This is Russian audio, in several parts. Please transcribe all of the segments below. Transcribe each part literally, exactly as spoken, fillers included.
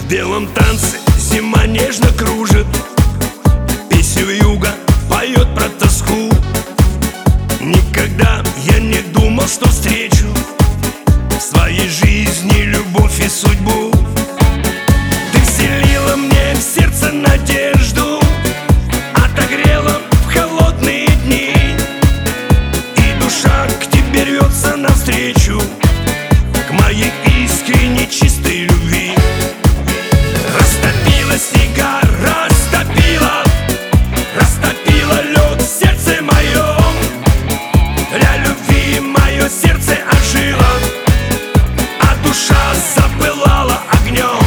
В белом танце зима нежно кружит, песню юга поет про тоску. Никогда я не думал, что встречу в своей жизни любовь и судьбу. Ты вселила мне в сердце надежду, отогрела в холодные дни, и душа к тебе рвется навстречу, к моей искренней чистой любви. Растопила снега, растопила, растопила лед в сердце моем. Для любви мое сердце ожило, а душа запылала огнем.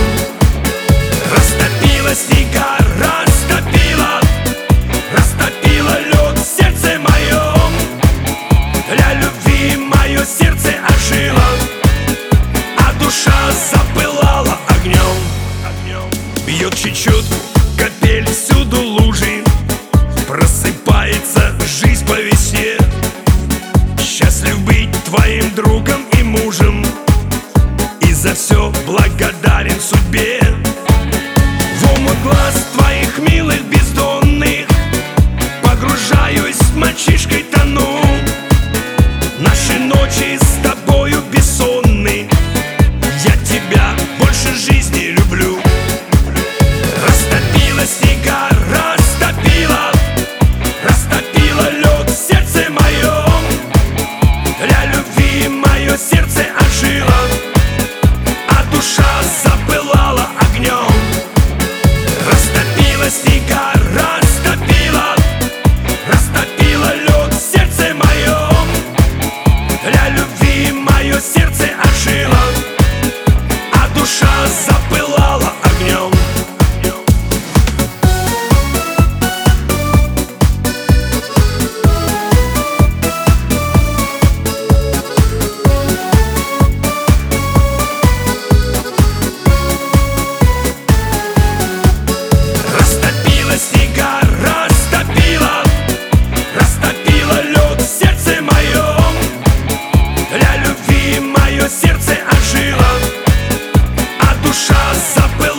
Растопила снега, растопила, растопила лед в сердце моем. Для любви мое сердце ожило, а душа запылала огнем. Бьет чечетку капель, всюду лужи, просыпается жизнь по весне. Счастлив быть твоим другом и мужем, и за все благодарен судьбе. В омут глаз твоих милых бездонных погружаюсь, мальчишкой тону. Наши ночи с тобою бессонны, я тебя больше жизни люблю. Растопила снега, растопила, растопила лед в сердце моем. Для любви мое сердце ожило, а душа запылала огнем. Растопила снега, растопила, растопила лед в сердце моем. Для любви мое сердце ожило, а душа запылала огнем. Растопила снега, растопила, растопила лед в сердце моем. Для любви мое сердце ожило, а душа запылала.